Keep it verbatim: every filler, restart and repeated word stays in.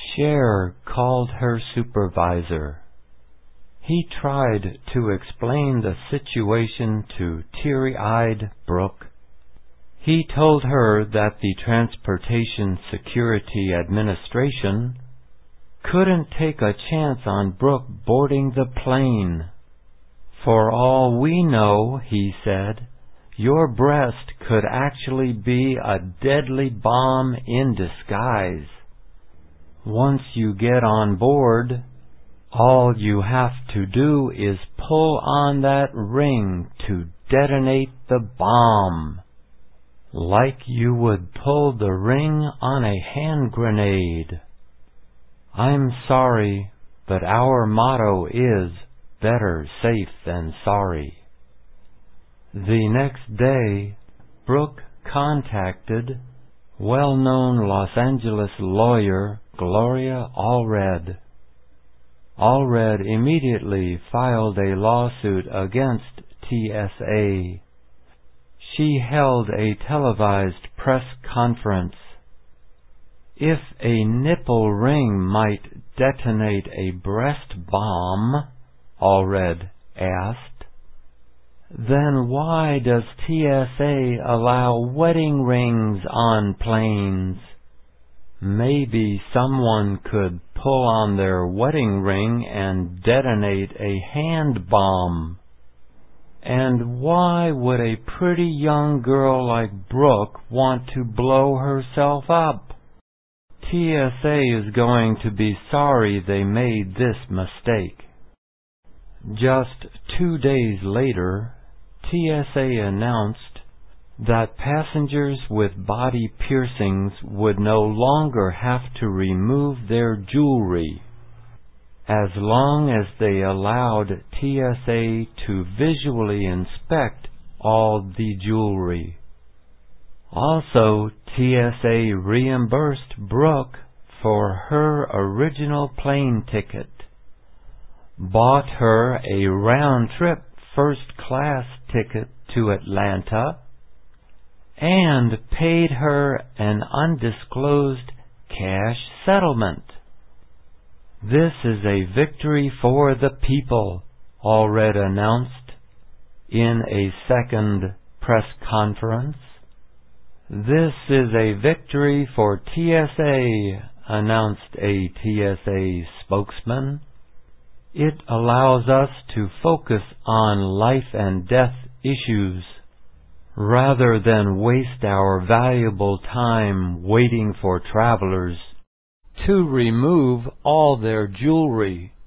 Cher called her supervisor. He tried to explain the situation to teary-eyed Brooke. He told her that the Transportation Security Administration couldn't take a chance on Brooke boarding the plane. For all we know, he said, your breast could actually be a deadly bomb in disguise. Once you get on board, all you have to do is pull on that ring to detonate the bomb, like you would pull the ring on a hand grenade. I'm sorry, but our motto is better safe than sorry. The next day, Brooke contacted well-known Los Angeles lawyer Gloria Allred. Allred immediately filed a lawsuit against T S A. She held a televised press conference. If a nipple ring might detonate a breast bomb, Allred asked, then why does T S A allow wedding rings on planes? Maybe someone could pull on their wedding ring and detonate a hand bomb. And why would a pretty young girl like Brooke want to blow herself up? T S A is going to be sorry they made this mistake. Just two days later, T S A announced that passengers with body piercings would no longer have to remove their jewelry, as long as they allowed T S A to visually inspect all the jewelry. Also, T S A reimbursed Brooke for her original plane ticket, bought her a round-trip first-class ticket to Atlanta, and paid her an undisclosed cash settlement. This is a victory for the people, Allred announced in a second press conference. This is a victory for T S A, announced a T S A spokesman. It allows us to focus on life and death issues, rather than waste our valuable time waiting for travelers to remove all their jewelry.